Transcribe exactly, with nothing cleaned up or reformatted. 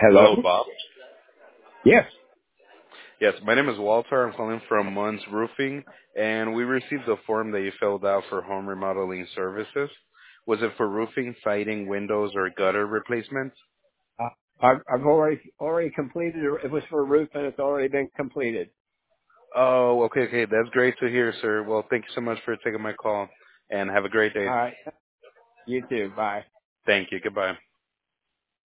Hello, Hello? Bob. Yes. Yes, my name is Walter. I'm calling from Munns Roofing, and we received the form that you filled out for home remodeling services. Was it for roofing, siding, windows, or gutter replacement? Uh, I've, I've already already completed it. It was for a roof and it's already been completed. Oh, okay, okay. That's great to hear, sir. Well, thank you so much for taking my call, and have a great day. All right. You too. Bye. Thank you. Goodbye.